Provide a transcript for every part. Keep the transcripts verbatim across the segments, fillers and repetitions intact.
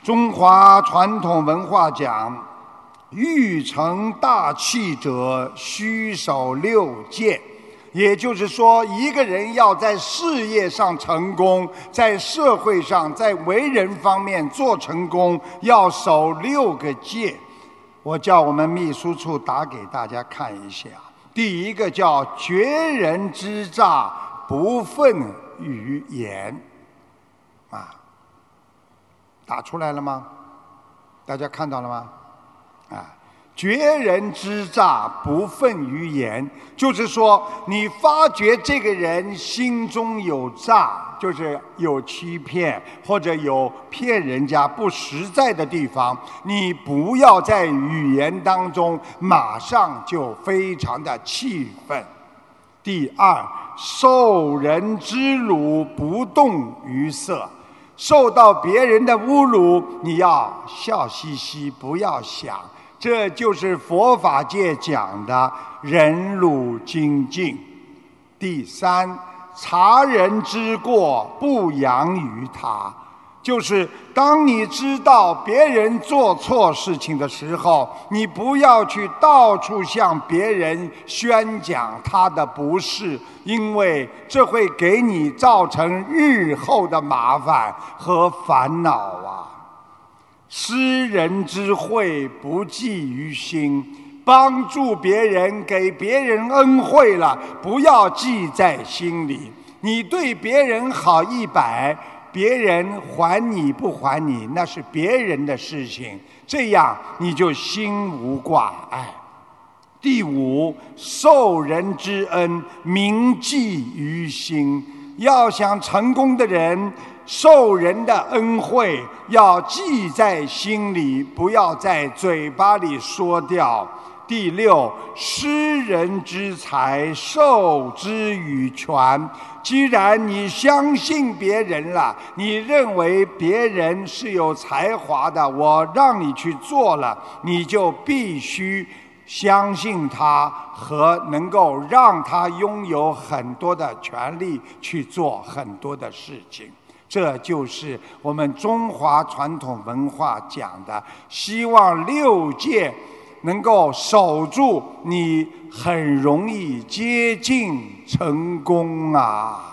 中华传统文化讲，欲成大器者，须守六戒。也就是说，一个人要在事业上成功，在社会上，在为人方面做成功，要守六个戒。我叫我们秘书处打给大家看一下。第一个叫绝人之诈，不愤于言。啊，打出来了吗？大家看到了吗？啊。绝人之诈，不愤于言，就是说，你发觉这个人心中有诈，就是有欺骗或者有骗人家不实在的地方，你不要在语言当中马上就非常的气愤。第二，受人之辱，不动于色。受到别人的侮辱，你要笑嘻嘻，不要想。这就是佛法界讲的忍辱精进。第三，察人之过，不扬于他，就是当你知道别人做错事情的时候，你不要去到处向别人宣讲他的不是，因为这会给你造成日后的麻烦和烦恼啊。施人之惠，不计于心，帮助别人，给别人恩惠了，不要记在心里。你对别人好一百，别人还你不还你，那是别人的事情，这样你就心无挂碍。第五，受人之恩，铭记于心。要想成功的人，受人的恩惠要记在心里，不要在嘴巴里说掉。第六，施人之财，授之以权。既然你相信别人了，你认为别人是有才华的，我让你去做了，你就必须相信他和能够让他拥有很多的权利去做很多的事情。这就是我们中华传统文化讲的，希望六戒能够守住，你很容易接近成功啊。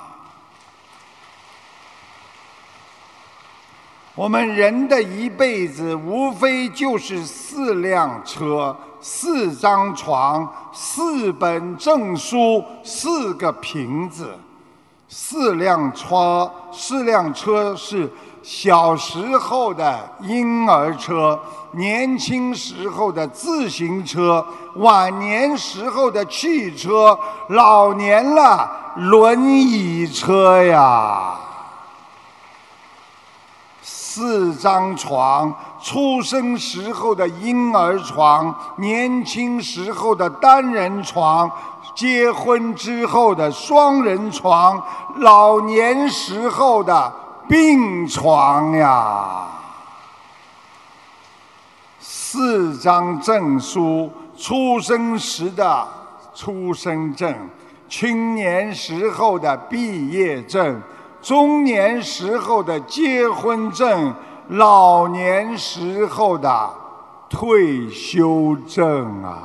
我们人的一辈子无非就是四辆车，四张床，四本证书，四个瓶子。四辆车，四辆车是小时候的婴儿车，年轻时候的自行车，晚年时候的汽车，老年了轮椅车呀。四张床，出生时候的婴儿床，年轻时候的单人床，结婚之后的双人床，老年时候的病床呀。四张证书，出生时的出生证，青年时候的毕业证，中年时候的结婚证，老年时候的退休证啊。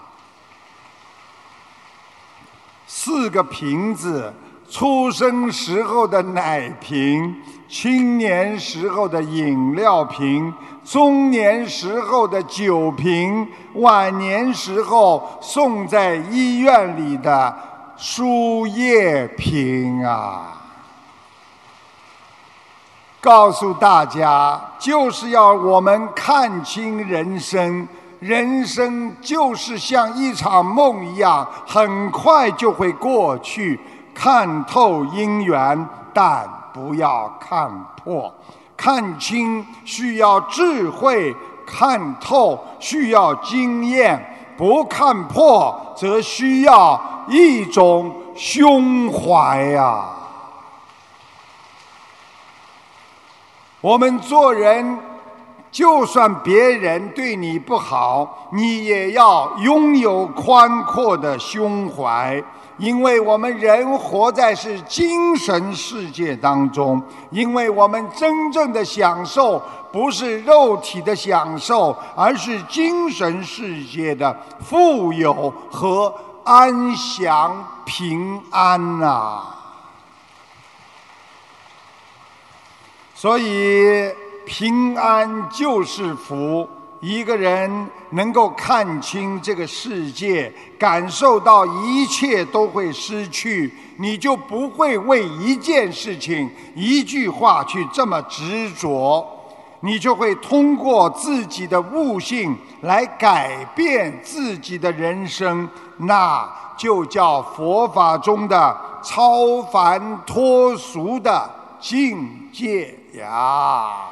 四个瓶子，出生时候的奶瓶，青年时候的饮料瓶，中年时候的酒瓶，晚年时候送在医院里的输液瓶啊。告诉大家，就是要我们看清人生，人生就是像一场梦一样，很快就会过去。看透因缘，但不要看破。看清需要智慧，看透需要经验，不看破则需要一种胸怀呀。我们做人，就算别人对你不好，你也要拥有宽阔的胸怀。 因为我们人活在是精神世界当中，因为我们真正的享受不是肉体的享受，而是精神世界的富有和安详平安呐、啊。所以平安就是福。一个人能够看清这个世界，感受到一切都会失去，你就不会为一件事情、一句话去这么执着，你就会通过自己的悟性来改变自己的人生，那就叫佛法中的超凡脱俗的境界呀。